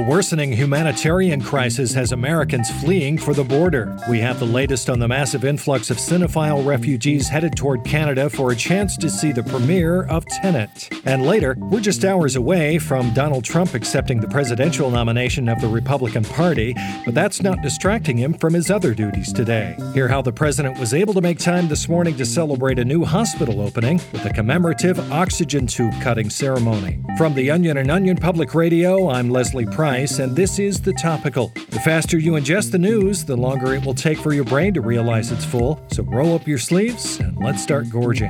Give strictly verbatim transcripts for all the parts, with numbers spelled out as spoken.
worsening humanitarian crisis has Americans fleeing for the border. We have the latest on the massive influx of cinephile refugees headed toward Canada for a chance to see the premiere of Tenet. And later, we're just hours away from Donald Trump accepting the presidential nomination of the Republican Party, but that's not distracting him from his other duties today. Hear how the president was able to make time this morning to celebrate a new hospital opening with a commemorative oxygen tube cutting ceremony. From The Onion and Onion Public Radio, I'm Leslie Price, and this is The Topical. The faster you ingest the news, the longer it will take for your brain to realize it's full. So roll up your sleeves and let's start gorging.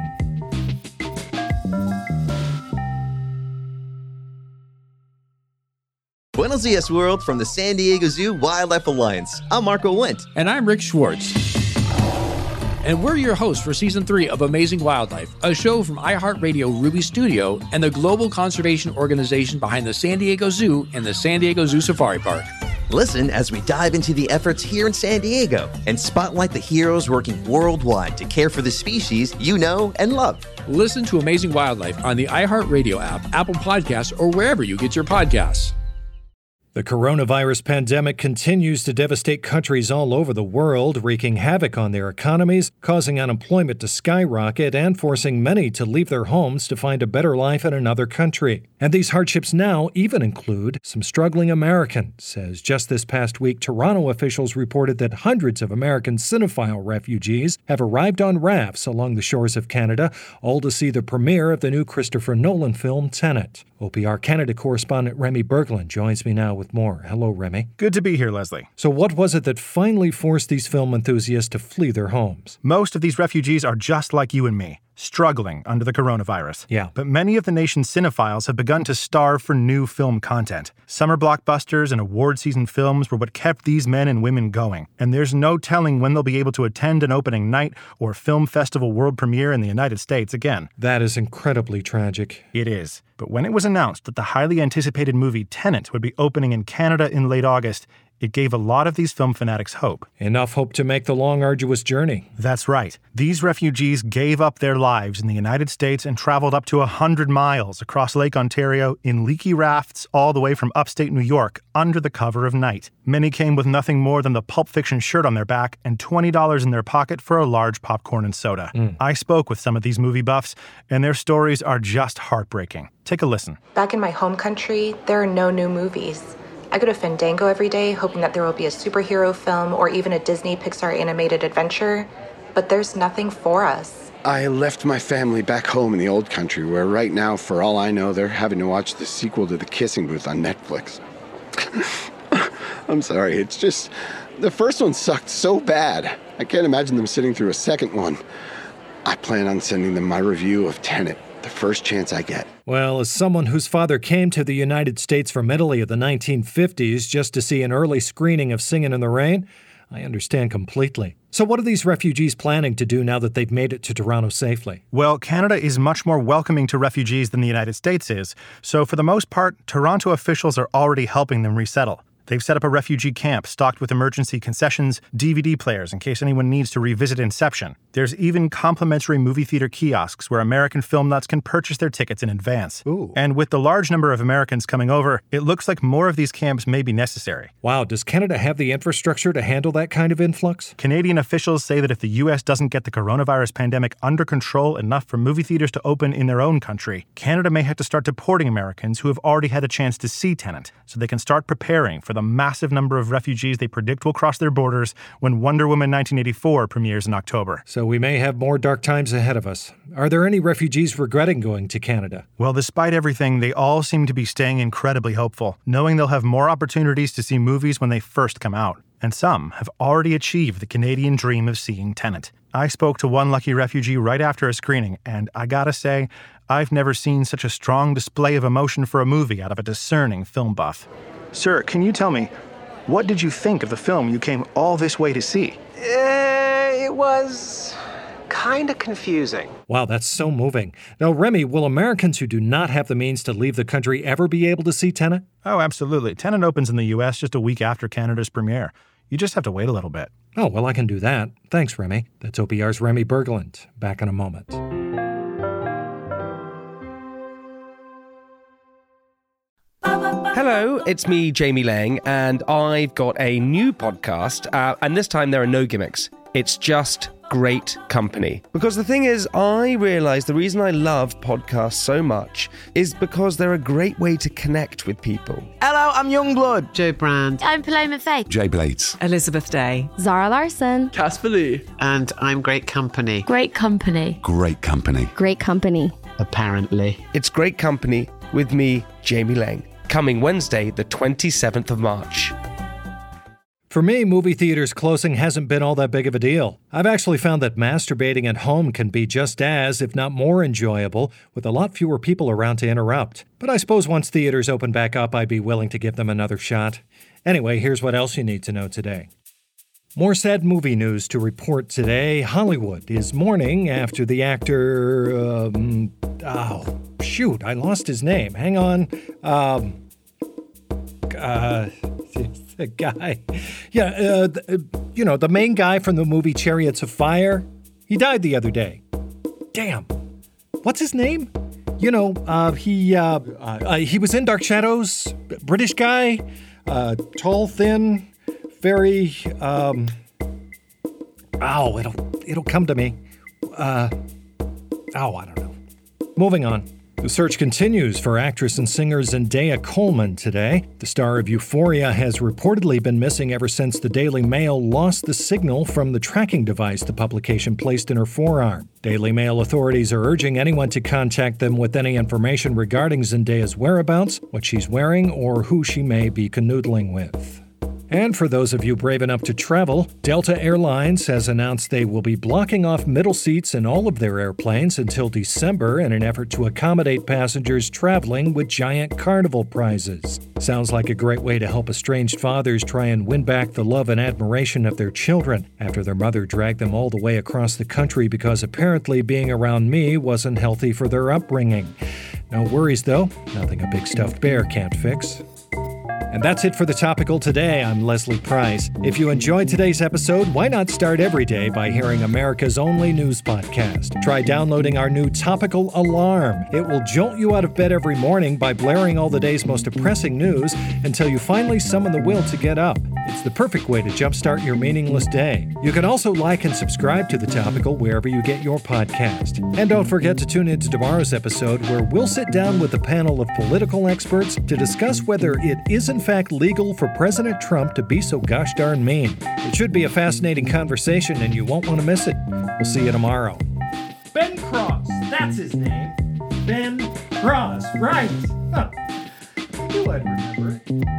Buenos dias, world, from the San Diego Zoo Wildlife Alliance. I'm Marco Wendt. And I'm Rick Schwartz. And we're your hosts for Season three of Amazing Wildlife, a show from iHeartRadio Ruby Studio and the global conservation organization behind the San Diego Zoo and the San Diego Zoo Safari Park. Listen as we dive into the efforts here in San Diego and spotlight the heroes working worldwide to care for the species you know and love. Listen to Amazing Wildlife on the iHeartRadio app, Apple Podcasts, or wherever you get your podcasts. The coronavirus pandemic continues to devastate countries all over the world, wreaking havoc on their economies, causing unemployment to skyrocket, and forcing many to leave their homes to find a better life in another country. And these hardships now even include some struggling Americans, as just this past week, Toronto officials reported that hundreds of American cinephile refugees have arrived on rafts along the shores of Canada, all to see the premiere of the new Christopher Nolan film, Tenet. O P R Canada correspondent Remy Berglund joins me now with more. Hello, Remy. Good to be here, Leslie. So what was it that finally forced these film enthusiasts to flee their homes? Most of these refugees are just like you and me, struggling under the coronavirus. Yeah. But many of the nation's cinephiles have begun to starve for new film content. Summer blockbusters and award season films were what kept these men and women going. And there's no telling when they'll be able to attend an opening night or film festival world premiere in the United States again. That is incredibly tragic. It is. But when it was announced that the highly anticipated movie Tenet would be opening in Canada in late August, it gave a lot of these film fanatics hope. Enough hope to make the long, arduous journey. That's right. These refugees gave up their lives in the United States and traveled up to one hundred miles across Lake Ontario in leaky rafts all the way from upstate New York under the cover of night. Many came with nothing more than the Pulp Fiction shirt on their back and twenty dollars in their pocket for a large popcorn and soda. Mm. I spoke with some of these movie buffs, and their stories are just heartbreaking. Take a listen. Back in my home country, there are no new movies. I go to Fandango every day, hoping that there will be a superhero film or even a Disney Pixar animated adventure, but there's nothing for us. I left my family back home in the old country, where right now, for all I know, they're having to watch the sequel to The Kissing Booth on Netflix. I'm sorry, it's just, the first one sucked so bad. I can't imagine them sitting through a second one. I plan on sending them my review of Tenet the first chance I get. Well, as someone whose father came to the United States from Italy in the nineteen fifties just to see an early screening of Singin' in the Rain, I understand completely. So what are these refugees planning to do now that they've made it to Toronto safely? Well, Canada is much more welcoming to refugees than the United States is, so for the most part, Toronto officials are already helping them resettle. They've set up a refugee camp stocked with emergency concessions, D V D players in case anyone needs to revisit Inception. There's even complimentary movie theater kiosks where American film nuts can purchase their tickets in advance. Ooh. And with the large number of Americans coming over, it looks like more of these camps may be necessary. Wow, does Canada have the infrastructure to handle that kind of influx? Canadian officials say that if the U S doesn't get the coronavirus pandemic under control enough for movie theaters to open in their own country, Canada may have to start deporting Americans who have already had a chance to see Tenet, so they can start preparing for the massive number of refugees they predict will cross their borders when Wonder Woman nineteen eighty-four premieres in October. So we may have more dark times ahead of us. Are there any refugees regretting going to Canada? Well, despite everything, they all seem to be staying incredibly hopeful, knowing they'll have more opportunities to see movies when they first come out. And some have already achieved the Canadian dream of seeing Tenet. I spoke to one lucky refugee right after a screening, and I gotta say, I've never seen such a strong display of emotion for a movie out of a discerning film buff. Sir, can you tell me, what did you think of the film you came all this way to see? Uh, it was kind of confusing. Wow, that's so moving. Now, Remy, will Americans who do not have the means to leave the country ever be able to see Tenet? Oh, absolutely. Tenet opens in the U S just a week after Canada's premiere. You just have to wait a little bit. Oh, well, I can do that. Thanks, Remy. That's O P R's Remy Berglund. Back in a moment. Ba, ba, ba. Hello, it's me, Jamie Lang, and I've got a new podcast, uh, and this time there are no gimmicks. It's just great company. Because the thing is, I realise the reason I love podcasts so much is because they're a great way to connect with people. Hello, I'm Youngblood. Joe Brand. I'm Paloma Faith. Jay Blades. Elizabeth Day. Zara Larson. Casper Lee. And I'm Great Company. Great company. Great company. Great company. Apparently. It's great company with me, Jamie Lang. Coming Wednesday, the twenty-seventh of March. For me, movie theaters closing hasn't been all that big of a deal. I've actually found that masturbating at home can be just as, if not more enjoyable, with a lot fewer people around to interrupt. But I suppose once theaters open back up, I'd be willing to give them another shot. Anyway, here's what else you need to know today. More sad movie news to report today. Hollywood is mourning after the actor, um, oh, shoot, I lost his name. Hang on. Um, uh, the guy. Yeah, uh, the, you know, the main guy from the movie Chariots of Fire. He died the other day. Damn. What's his name? You know, uh, he, uh, uh, he was in Dark Shadows. British guy. Uh, tall, thin. Very, um, oh, it'll, it'll come to me. Uh, oh, I don't know. Moving on. The search continues for actress and singer Zendaya Coleman today. The star of Euphoria has reportedly been missing ever since the Daily Mail lost the signal from the tracking device the publication placed in her forearm. Daily Mail authorities are urging anyone to contact them with any information regarding Zendaya's whereabouts, what she's wearing, or who she may be canoodling with. And for those of you brave enough to travel, Delta Airlines has announced they will be blocking off middle seats in all of their airplanes until December in an effort to accommodate passengers traveling with giant carnival prizes. Sounds like a great way to help estranged fathers try and win back the love and admiration of their children after their mother dragged them all the way across the country because apparently being around me wasn't healthy for their upbringing. No worries though, nothing a big stuffed bear can't fix. And that's it for The Topical today. I'm Leslie Price. If you enjoyed today's episode, why not start every day by hearing America's only news podcast? Try downloading our new Topical Alarm. It will jolt you out of bed every morning by blaring all the day's most depressing news until you finally summon the will to get up. It's the perfect way to jumpstart your meaningless day. You can also like and subscribe to The Topical wherever you get your podcast. And don't forget to tune in to tomorrow's episode where we'll sit down with a panel of political experts to discuss whether it is in fact legal for President Trump to be so gosh darn mean. It should be a fascinating conversation and you won't want to miss it. We'll see you tomorrow. Ben Cross, that's his name. Ben Cross, right. Huh. You would remember it.